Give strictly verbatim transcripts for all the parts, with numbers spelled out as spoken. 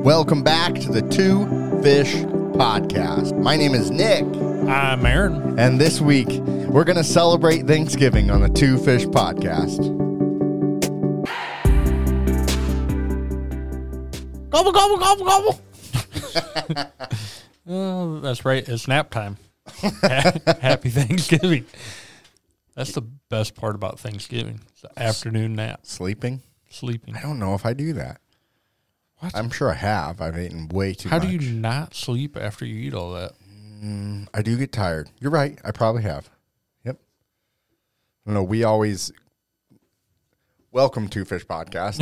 Welcome back to the Two Fish Podcast. My name is Nick. I'm Aaron. And this week, we're going to celebrate Thanksgiving on the Two Fish Podcast. Gobble, gobble, gobble, gobble. Oh, that's right. It's nap time. Happy Thanksgiving. That's the best part about Thanksgiving. It's the afternoon nap. Sleeping? Sleeping. I don't know if I do that. What? I'm sure I have. I've eaten way too How much. do you not sleep after you eat all that? Mm, I do get tired. You're right. I probably have. Yep. I don't know. We always... Welcome to Fish Podcast.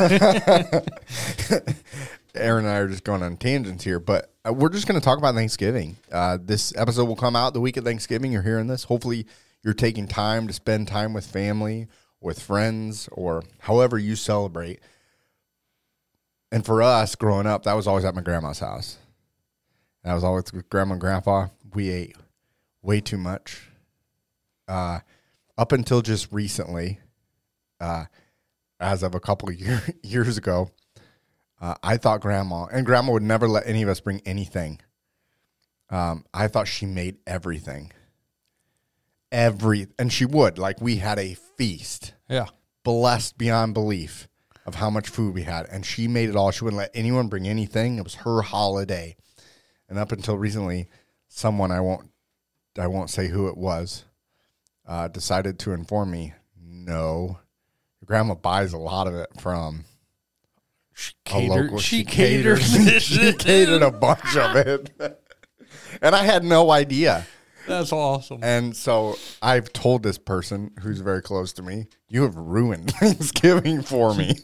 Aaron and I are just going on tangents here, but we're just going to talk about Thanksgiving. Uh, this episode will come out the week of Thanksgiving. You're hearing this. Hopefully, you're taking time to spend time with family, with friends, or however you celebrate. And for us, growing up, that was always at my grandma's house. That was always with grandma and grandpa. We ate way too much. Uh, up until just recently, uh, as of a couple of year, years ago, uh, I thought grandma, and grandma would never let any of us bring anything. Um, I thought she made everything. Every, and she would. Like, we had a feast. Yeah. Blessed beyond belief of how much food we had. And she made it all. She wouldn't let anyone bring anything. It was her holiday. And up until recently, someone, I won't I won't say who it was, uh, decided to inform me, no, your grandma buys a lot of it from She a catered, local. she, She catered, catered, she catered a bunch of it. And I had no idea. That's awesome. And so I've told this person who's very close to me, you have ruined Thanksgiving for me.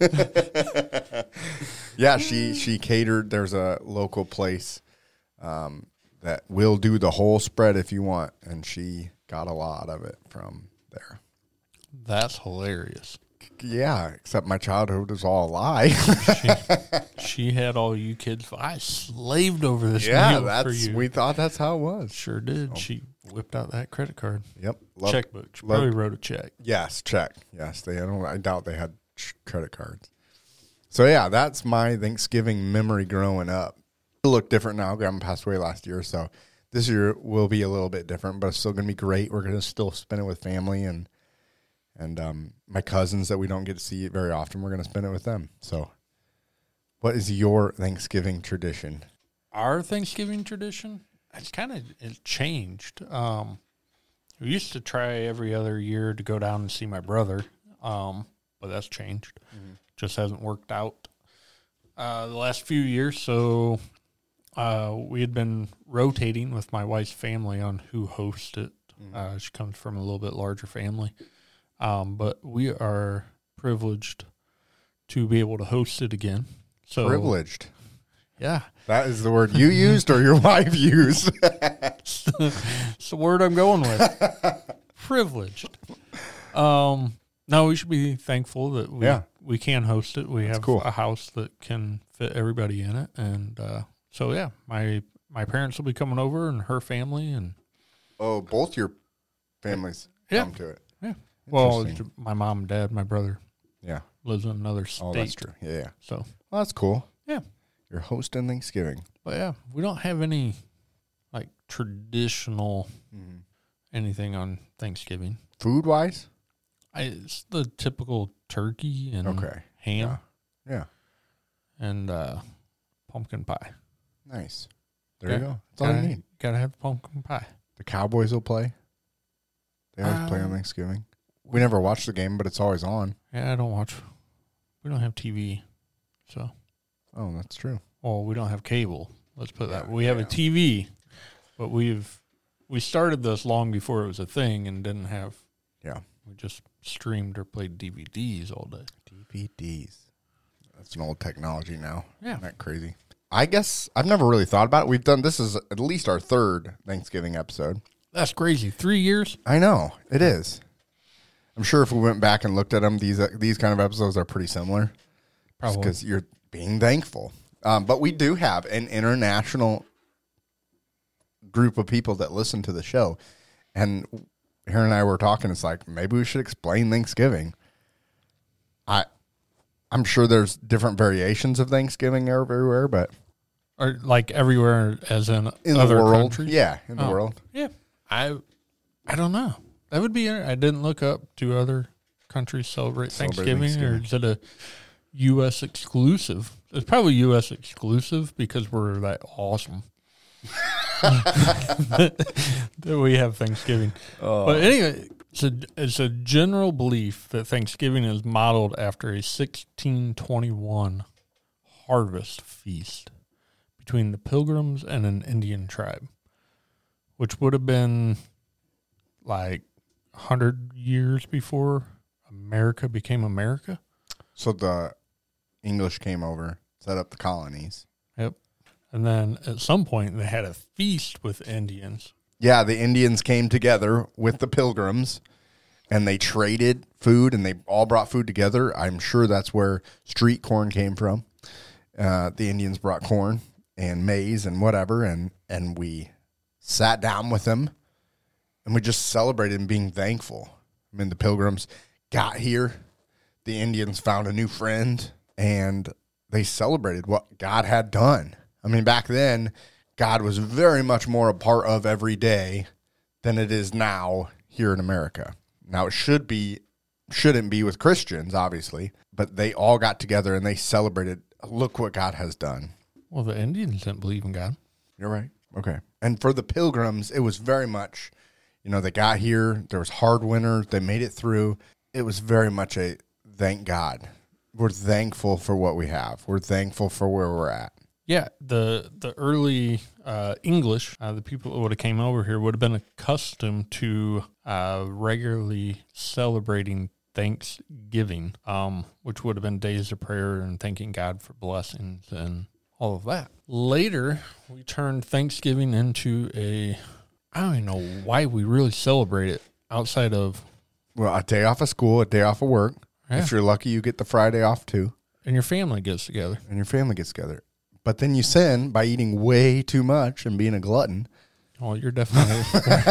Yeah, she she catered. There's a local place um, that will do the whole spread if you want. And she got a lot of it from there. That's hilarious. Yeah, except my childhood was all a lie. she, she had all you kids. I slaved over this Yeah, meal for that's you. we thought that's how it was. Sure did. So. She whipped out that credit card. Yep. Love, Checkbook. She love- probably wrote a check. Yes, check. Yes, they. I don't. I doubt they had ch- credit cards. So yeah, that's my Thanksgiving memory growing up. It'll look different now. Grandma passed away last year, so this year will be a little bit different, but it's still gonna be great. We're gonna still spend it with family and and um, my cousins that we don't get to see very often. We're gonna spend it with them. So, what is your Thanksgiving tradition? Our Thanksgiving tradition, it's kind of it's changed. Um, we used to try every other year to go down and see my brother, um, but that's changed. Mm-hmm. Just hasn't worked out uh, the last few years. So uh, we had been rotating with my wife's family on who hosts it. Mm-hmm. Uh, she comes from a little bit larger family, um, but we are privileged to be able to host it again. So Privileged. Yeah. That is the word you used or your wife used? It's the word I'm going with. Privileged. Um, no, we should be thankful that we Yeah. we can host it. We That's have cool. a house that can fit everybody in it, and uh, so yeah, my my parents will be coming over and her family, and Oh, both your families Yeah. come to it. yeah. Well, Interesting. my mom and dad, my brother Yeah. lives in another state. Oh, that's true. Yeah, yeah. So Well, that's cool. yeah, You're hosting Thanksgiving. but yeah, we don't have any like traditional Mm-hmm. anything on Thanksgiving. Food wise? I, it's the typical turkey and Okay. ham Yeah. and uh, pumpkin pie. Nice. There Yeah. you go. That's all Gotta, you need. gotta have pumpkin pie. The Cowboys will play. They always play on Um, Thanksgiving. We never watch the game, but it's always on. Yeah, I don't watch. We don't have T V, so Oh, that's true. well, we don't have cable. Let's put that. Yeah, We have yeah. a T V, but we've we started this long before it was a thing and didn't have. Yeah. We just streamed or played D V Ds all day. D V Ds. That's an old technology now. Yeah. Isn't that crazy? I guess I've never really thought about it. We've done, this is at least our third Thanksgiving episode. That's crazy. Three years. I know. It is. I'm sure if we went back and looked at them, these uh, these kind of episodes are pretty similar. Probably. Because you're being thankful. Um, but we do have an international group of people that listen to the show. And Aaron and I were talking. It's like, maybe we should explain Thanksgiving. I I'm sure there's different variations of Thanksgiving everywhere, but Or like everywhere, as in, in other the world, countries? yeah, in the Oh, world. Yeah, I, I don't know. That would be. inter- I didn't look up. Do other countries celebrate Celebrate Thanksgiving, or Thanksgiving. is it a U S exclusive? It's probably U S exclusive because we're that awesome that we have Thanksgiving. Oh. But anyway, it's a it's a general belief that Thanksgiving is modeled after a sixteen twenty-one harvest feast between the Pilgrims and an Indian tribe, which would have been like one hundred years before America became America. So the English came over, set up the colonies. Yep. And then at some point they had a feast with Indians. Yeah, the Indians came together with the Pilgrims, and they traded food, and they all brought food together. I'm sure that's where street corn came from. Uh, the Indians brought corn and maize and whatever, and, and we sat down with them, and we just celebrated and being thankful. I mean, the Pilgrims got here. The Indians found a new friend, and they celebrated what God had done. I mean, back then, God was very much more a part of every day than it is now here in America. Now, it should be, shouldn't be with Christians, obviously, but they all got together and they celebrated, look what God has done. Well, the Indians didn't believe in God. You're right. Okay. And for the Pilgrims, it was very much, you know, they got here, there was hard winter, they made it through. It was very much a thank God. We're thankful for what we have. We're thankful for where we're at. Yeah, the the early uh, English, uh, the people that would have came over here would have been accustomed to uh, regularly celebrating Thanksgiving, um, which would have been days of prayer and thanking God for blessings and all of that. Later, we turned Thanksgiving into a, I don't even know why we really celebrate it outside of. Well, a day off of school, a day off of work. Yeah. If you're lucky, you get the Friday off too. And your family gets together. And your family gets together. But then you sin by eating way too much and being a glutton. Oh, you're definitely,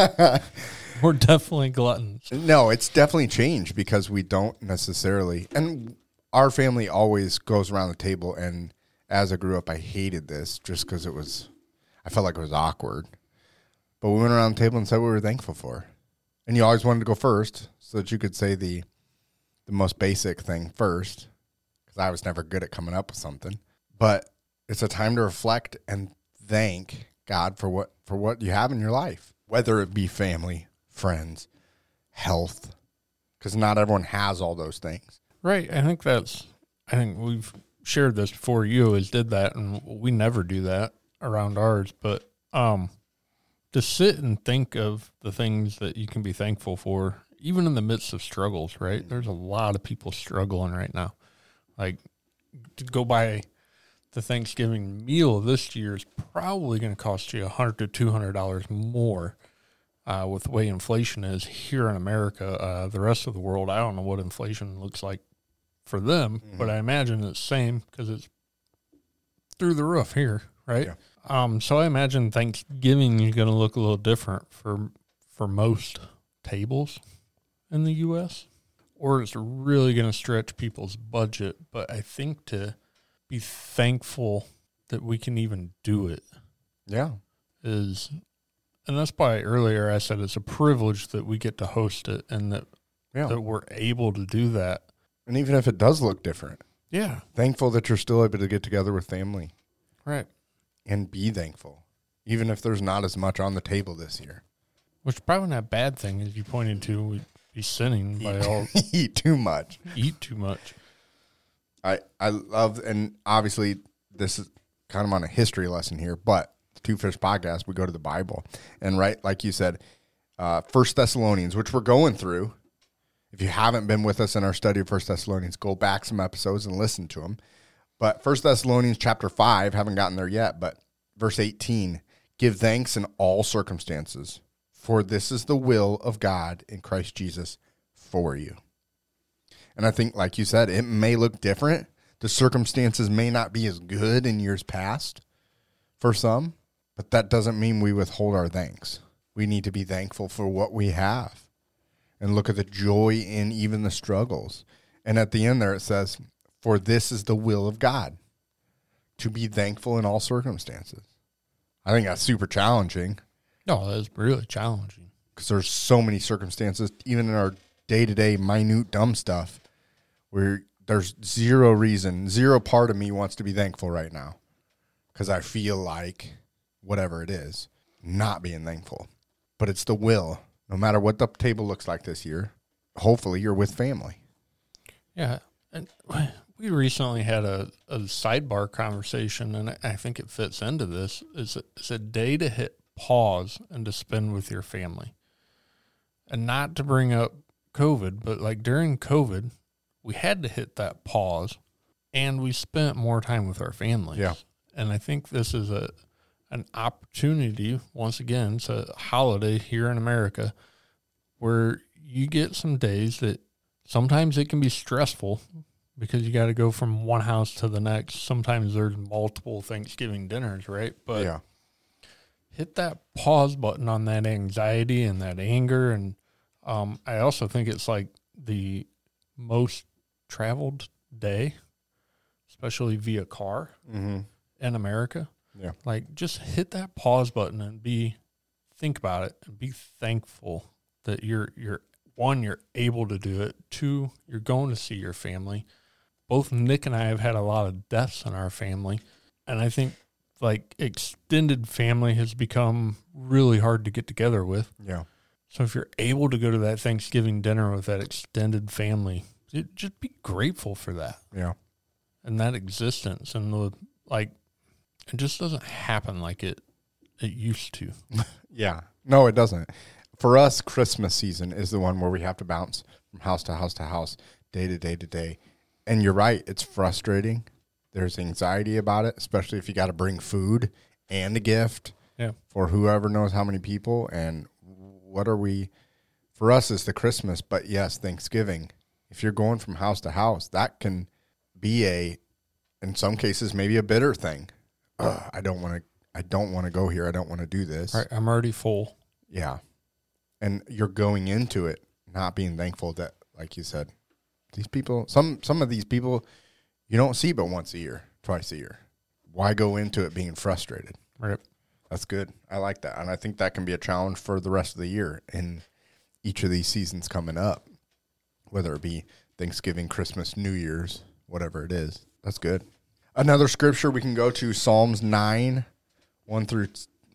we're definitely gluttons. No, it's definitely changed because we don't necessarily, and our family always goes around the table, and as I grew up, I hated this just because it was, I felt like it was awkward. But we went around the table and said what we were thankful for. And you always wanted to go first so that you could say the the most basic thing first, because I was never good at coming up with something. But it's a time to reflect and thank God for what for what you have in your life, whether it be family, friends, health, because not everyone has all those things. Right. I think that's, I think we've shared this before. You always did that, and we never do that around ours. But um, to sit and think of the things that you can be thankful for, even in the midst of struggles, right? There's a lot of people struggling right now. Like, to go buy the Thanksgiving meal this year is probably going to cost you one hundred to two hundred dollars more uh, with the way inflation is here in America. Uh, the rest of the world, I don't know what inflation looks like for them, mm-hmm. but I imagine it's the same because it's through the roof here, right? Yeah. Um, so I imagine Thanksgiving is going to look a little different for for most tables in the U S, or it's really going to stretch people's budget. But I think to be thankful that we can even do it. Yeah. Is, and that's why earlier I said it's a privilege that we get to host it and that, yeah. that we're able to do that. And even if it does look different. Yeah. Thankful that you're still able to get together with family. Right. And be thankful, even if there's not as much on the table this year. Which is probably not a bad thing, as you pointed to. We'd be sinning by all. Eat too much. Eat too much. I, I love, and obviously this is kind of on a history lesson here, but the Two Fish Podcast, we go to the Bible. And right, like you said, uh, First Thessalonians, which we're going through. If you haven't been with us in our study of First Thessalonians, go back some episodes and listen to them. But First Thessalonians chapter five, haven't gotten there yet, but verse eighteen, give thanks in all circumstances, for this is the will of God in Christ Jesus for you. And I think, like you said, it may look different. The circumstances may not be as good in years past for some, but that doesn't mean we withhold our thanks. We need to be thankful for what we have and look at the joy in even the struggles. And at the end there it says, For this is the will of God, to be thankful in all circumstances. I think that's super challenging. No, that's really challenging. Because there's so many circumstances, even in our day-to-day minute dumb stuff, where there's zero reason, zero part of me wants to be thankful right now. Because I feel like, whatever it is, not being thankful. But it's the will. No matter what the table looks like this year, hopefully you're with family. Yeah. And we recently had a, a sidebar conversation, and I think it fits into this. It's a, it's a day to hit pause and to spend with your family. And not to bring up COVID, but like during COVID, we had to hit that pause, and we spent more time with our families. Yeah. And I think this is a an opportunity, once again, it's a holiday here in America, where you get some days that sometimes it can be stressful because you got to go from one house to the next. Sometimes there's multiple Thanksgiving dinners, right? But yeah. hit that pause button on that anxiety and that anger. And um, I also think it's like the most traveled day, especially via car Mm-hmm. in America. Yeah. Like, just hit that pause button and be, think about it and be thankful that you're, you're, one, you're able to do it. Two, you're going to see your family. Both Nick and I have had a lot of deaths in our family. And I think, like, extended family has become really hard to get together with. Yeah. So if you're able to go to that Thanksgiving dinner with that extended family, it, just be grateful for that. Yeah. And that existence and the, like, it just doesn't happen like it it used to. Yeah. No, it doesn't. For us, Christmas season is the one where we have to bounce from house to house to house, day to day to day. And you're right. It's frustrating. There's anxiety about it, especially if you got to bring food and a gift Yeah. for whoever knows how many people. And what are we, for us, it's the Christmas, but yes, Thanksgiving. If you're going from house to house, that can be a, in some cases, maybe a bitter thing. Ugh, I don't want to, I don't want to go here. I don't want to do this. All right, I'm already full. Yeah. And you're going into it not being thankful that, like you said, these people, some some of these people you don't see but once a year, twice a year. Why go into it being frustrated? Right. That's good. I like that. And I think that can be a challenge for the rest of the year in each of these seasons coming up, whether it be Thanksgiving, Christmas, New Year's, whatever it is. That's good. Another scripture we can go to, Psalms nine, one through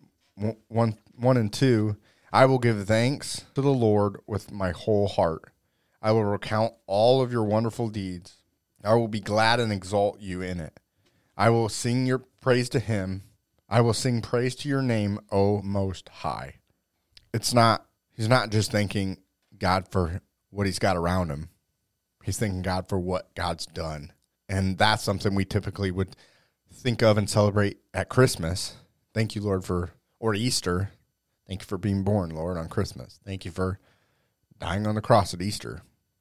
one, one and two. I will give thanks to the Lord with my whole heart. I will recount all of your wonderful deeds. I will be glad and exalt you in it. I will sing your praise to him. I will sing praise to your name, O Most High. It's not, he's not just thanking God for what he's got around him. He's thanking God for what God's done. And that's something we typically would think of and celebrate at Christmas. Thank you, Lord, for, or Easter. Thank you for being born, Lord, on Christmas. Thank you for dying on the cross at Easter.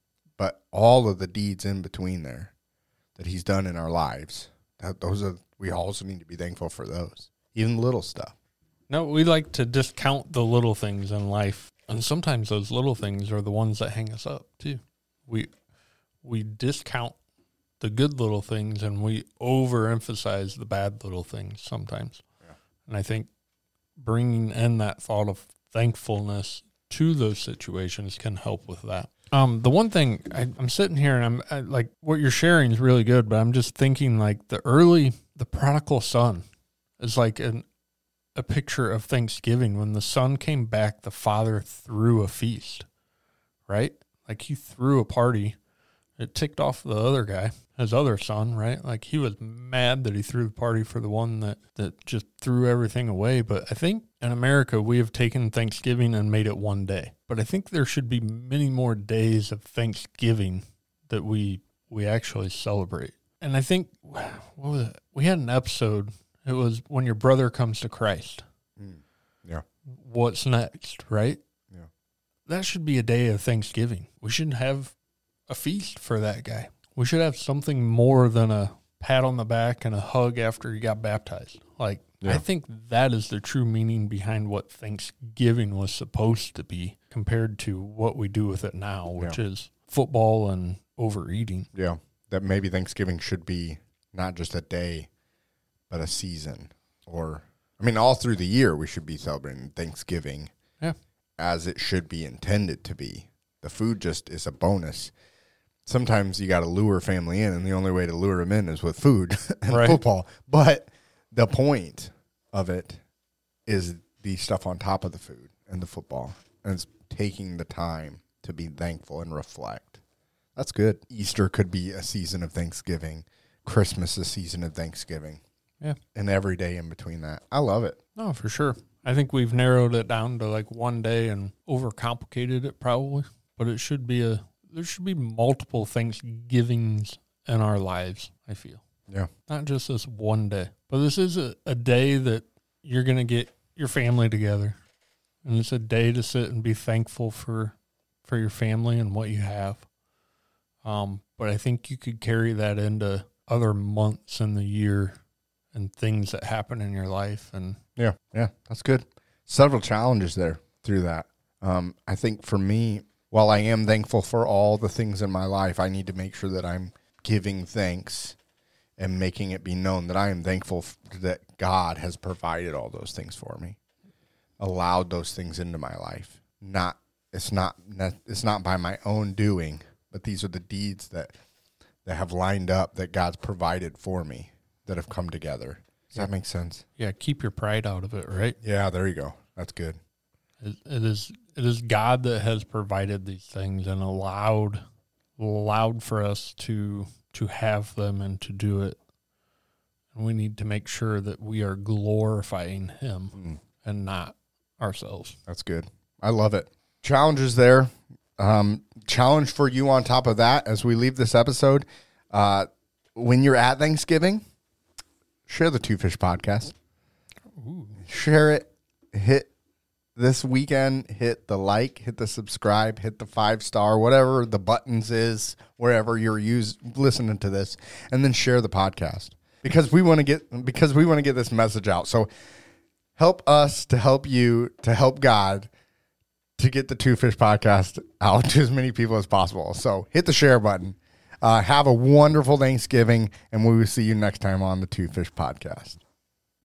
But all of the deeds in between there that he's done in our lives, that those are, we also need to be thankful for those, even little stuff. No, we like to discount the little things in life. And sometimes those little things are the ones that hang us up, too. We we discount the good little things, and we overemphasize the bad little things sometimes. Yeah. And I think bringing in that thought of thankfulness to those situations can help with that. Um, the one thing I, I'm sitting here and I'm I, like, what you're sharing is really good, but I'm just thinking like the early, the prodigal son is like an, a picture of Thanksgiving. When the son came back, the father threw a feast, right? Like he threw a party. It ticked off the other guy, his other son, right? Like he was mad that he threw the party for the one that, that just threw everything away. But I think in America, we have taken Thanksgiving and made it one day. But I think there should be many more days of Thanksgiving that we we actually celebrate. And I think, what was it? We had an episode. It was when your brother comes to Christ. Mm. Yeah. What's next, right? Yeah. That should be a day of Thanksgiving. We should have a feast for that guy. We should have something more than a pat on the back and a hug after he got baptized. Like, yeah. I think that is the true meaning behind what Thanksgiving was supposed to be compared to what we do with it now, which yeah. is football and overeating. Yeah. that maybe Thanksgiving should be not just a day, but a season. Or, I mean, all through the year, we should be celebrating Thanksgiving Yeah. as it should be intended to be. The food just is a bonus. Sometimes you got to lure family in, and the only way to lure them in is with food and Right. football. But the point of it is the stuff on top of the food and the football, and it's taking the time to be thankful and reflect. That's good. Easter could be a season of Thanksgiving. Christmas a season of Thanksgiving. Yeah. And every day in between that. I love it. No, for sure. I think we've narrowed it down to like one day and overcomplicated it probably, but it should be a, there should be multiple Thanksgivings in our lives, I feel. Yeah. Not just this one day, but this is a, a day that you're going to get your family together. And it's a day to sit and be thankful for, for your family and what you have. Um, but I think you could carry that into other months in the year and things that happen in your life. And Yeah, yeah, that's good. Several challenges there through that. Um, I think for me, while I am thankful for all the things in my life, I need to make sure that I'm giving thanks and making it be known that I am thankful f- that God has provided all those things for me, allowed those things into my life. Not it's not it's not by my own doing, but these are the deeds that that have lined up that God's provided for me that have come together. Does that make sense? yeah, keep your pride out of it, right? Yeah, there you go. That's good. It, it is it is God that has provided these things and allowed allowed for us to to have them and to do it. And we need to make sure that we are glorifying Him Mm. and not ourselves. That's good. I love it. Challenges there. Um, challenge for you on top of that as we leave this episode. Uh, when you're at Thanksgiving, share the Two Fish podcast. Ooh. Share it. Hit this weekend. Hit the like. Hit the subscribe. Hit the five star. Whatever the buttons is, wherever you're use listening to this, and then share the podcast because we want to get because we want to get this message out. So help us to help you to help God to get the Two Fish podcast out to as many people as possible. So hit the share button. Uh, have a wonderful Thanksgiving, and we will see you next time on the Two Fish podcast.